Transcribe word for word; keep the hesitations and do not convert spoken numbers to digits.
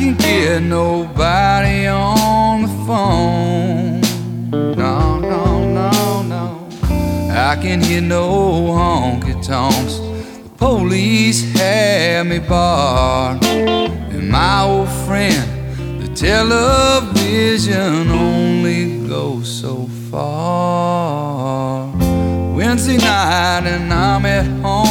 can't get nobody on the phone. No, no, no, no. I can't hear no honky-tonks. The police have me barred. And my old friend, the television only goes so far. Wednesday night and I'm at home.